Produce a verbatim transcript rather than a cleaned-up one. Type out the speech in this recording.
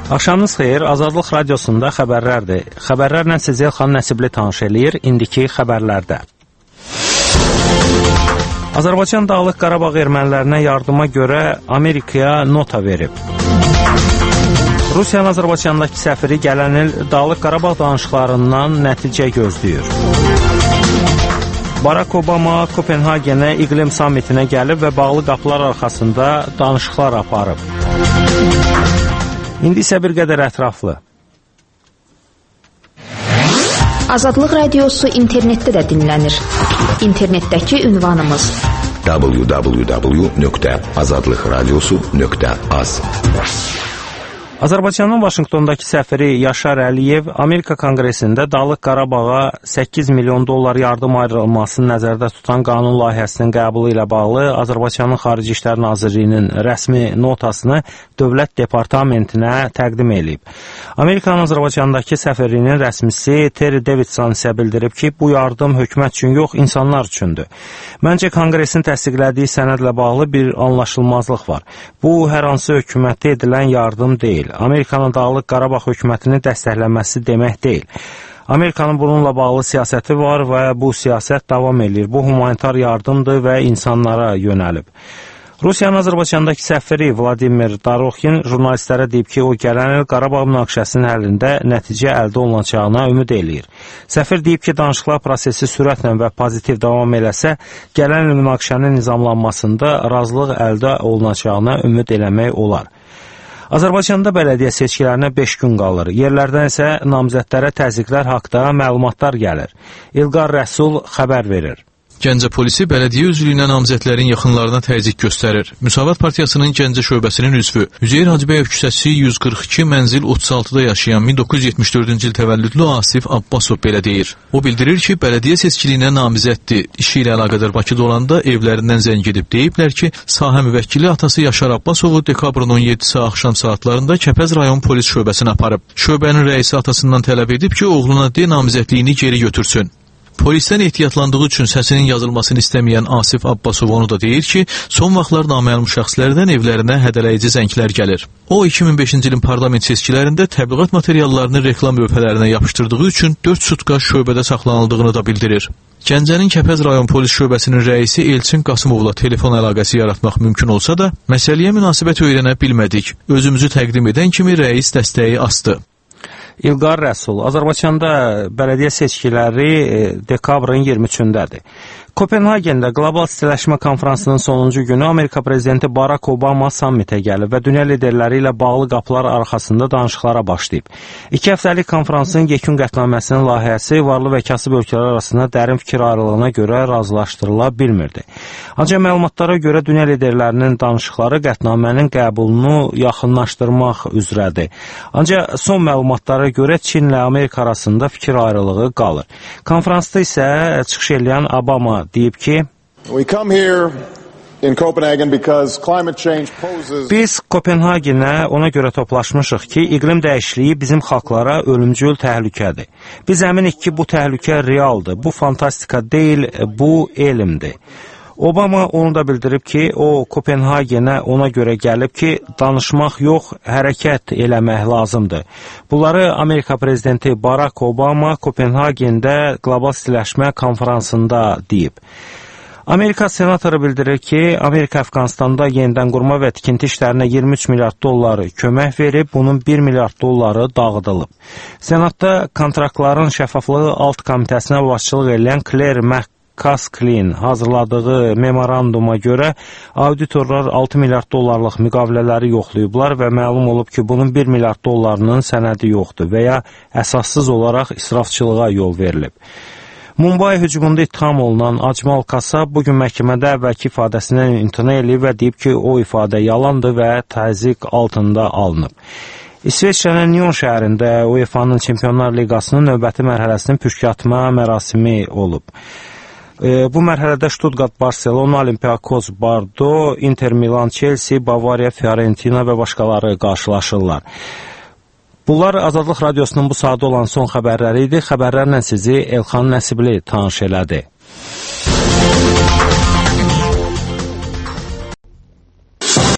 Axşamınız xeyir, Azadlıq Radiosunda xəbərlərdir. Xəbərlərlə sizi Elxan Nəsibli tanış eləyir, indiki xəbərlərdə. Azərbaycan Dağlıq Qarabağ ermənilərinə yardıma görə Amerikaya nota verib. Rusiyanın Azərbaycandakı səfiri gələn il Dağlıq Qarabağ danışıqlarından nəticə gözləyir. Barack Obama Kopenhagenə iqlim sammitinə gəlib və bağlı qapılar arxasında danışıqlar aparıb. İndi isə bir qədər ətraflı. Azadlıq Radiosu internetdə də dinlənir. İnternetdəki ünvanımız w w w nöqtə azadlıq radiosu nöqtə az. Azərbaycanın Vaşinqtondakı səfiri Yaşar Əliyev Amerika Konqresində Dağlıq Qarabağa səkkiz milyon dollar yardım ayrılmasını nəzərdə tutan qanun layihəsinin qəbulu ilə bağlı Azərbaycanın Xarici İşlər Nazirliyinin rəsmi notasını Dövlət Departamentinə təqdim edib. Amerikanın Azərbaycandakı səfirliyinin rəsmisi Terry Davidson isə bildirib ki, bu yardım hökumət üçün yox, insanlar üçündür. Məncə Konqresin təsdiqlədiyi sənədlə bağlı bir anlaşılmazlıq var. Bu, hər hansı hökumətə edilən yardım deyil. Amerikanın Dağlıq Qarabağ hökumətini dəstəkləməsi demək deyil. Amerikanın bununla bağlı siyasəti var və bu siyasət davam edir. Bu humanitar yardımdır və insanlara yönəlib. Rusiyanın Azərbaycandakı səfiri Vladimir Darokhin jurnalistlərə deyib ki, o gələn il Qarabağ münaqişəsinin həllində nəticə əldə olunacağına ümid eləyir. Səfir deyib ki, danışıqlar prosesi sürətlə və pozitiv davam eləsə, gələn il münaqişənin nizamlanmasında razılıq əldə olunacağına ümid eləmək olar. Azərbaycanda bələdiyyə seçkilərinə beş gün qalır. Yerlərdən isə namizədlərə təzyiqlər haqda məlumatlar gəlir. İlqar Rəsul xəbər verir. Gəncə polisi bələdiyyə üzvlüyünə namizədlərin yaxınlarına təzyiq göstərir. Müsavat Partiyasının Gəncə şöbəsinin üzvü Üzeyir Hacıbəyev küçəsi yüz qırx iki mənzil otuz altıda yaşayan min doqquz yüz yetmiş dördüncü il təvəllüdlü Asif Abbasov belə deyir. O bildirir ki, bələdiyyə seçkiliyinə namizəddir. İşi ilə əlaqədar Bakıda olanda evlərindən zəng edib deyiblər ki, sahə müvəkkili atası Yaşar Abbasovu dekabrın on yeddisi axşam saatlarında Kəpəz rayon polis şöbəsinə aparıb. Şöbənin rəisi atasından tələb edib ki, oğluna de namizədliyini geri götürsün. Polisdən ehtiyatlandığı üçün səsinin yazılmasını istəməyən Asif Abbasov onu da deyir ki, son vaxtlar naməlum şəxslərdən evlərinə hədələyici zənglər gəlir. O, iki min beşinci ilin parlament seçkilərində təbliğat materiallarını reklam lövhələrinə yapışdırdığı üçün dörd sutka şöbədə saxlanıldığını da bildirir. Gəncənin Kəpəz rayon polis şöbəsinin rəisi Elçin Qasımovla telefon əlaqəsi yaratmaq mümkün olsa da, məsələyə münasibət öyrənə bilmədik. Özümüzü təqdim edən kimi rəis dəstəyi asdı. İlqar Rəsul, Azərbaycanda bələdiyyə seçkiləri dekabrın iyirmi üçündədir. Kopenhagendə Qlobal İstiləşmə Konfransının sonuncu günü Amerika Prezidenti Barack Obama sammitə gəlib və dünya liderləri ilə bağlı qapılar arxasında danışıqlara başlayıb. İki həftəlik konfransın yekun qətnaməsinin layihəsi varlı və kasıb ölkələr arasında dərin fikir ayrılığına görə razılaşdırıla bilmirdi. Ancaq məlumatlara görə dünya liderlərinin danışıqları qətnamənin qəbulunu yaxınlaşdırmaq üzrədir. Ancaq son məlumatlara görə Çin ilə Amerika arasında fikir ayrılığı qalır. Konfransda isə çıxış edən Obama deyib ki, biz Kopenhagenə ona görə toplaşmışıq ki, iqlim dəyişikliyi bizim xalqlara ölümcül təhlükədir. Biz əminik ki, bu təhlükə realdır, bu fantastika deyil, bu elmdir. Obama onu da bildirib ki, o Kopenhagenə ona görə gəlib ki, danışmaq yox, hərəkət eləmək lazımdır. Bunları Amerika Prezidenti Barack Obama Kopenhagendə Qlobal İstiləşmə Konfransında deyib. Amerika senatoru bildirir ki, Amerika Əfqanistanda yenidən qurma və tikinti işlərinə iyirmi üç milyard dolları kömək verib, bunun bir milyard dolları dağıdılıb. Senatda kontraktların şəffaflığı alt komitəsinə başçılıq edən Claire Mac Kasklin hazırladığı memoranduma görə auditorlar altı milyard dollarlıq müqavilələri yoxlayıblar və məlum olub ki, bunun bir milyard dollarının sənədi yoxdur və ya əsassız olaraq israfçılığa yol verilib. Mumbai hücumunda ittiham olunan Acmal Kasab bugün məhkəmədə əvvəlki ifadəsindən imtina eləyib və deyib ki, o ifadə yalandır və təzyiq altında alınıb. İsveçrənin Nyon şəhərində UEFA-nın Çempionlar Liqasının növbəti mərhələsinin püşkatma mərasimi olub. Bu mərhələdə Stuttgart, Barcelona, Olympiakos, Bordeaux, Inter Milan, Chelsea, Bavariya, Fiorentina və başqaları qarşılaşırlar. Bunlar Azadlıq Radiosunun bu saatda olan son xəbərləri idi. Xəbərlərlə sizi Elxan Nəsibli tanış elədi.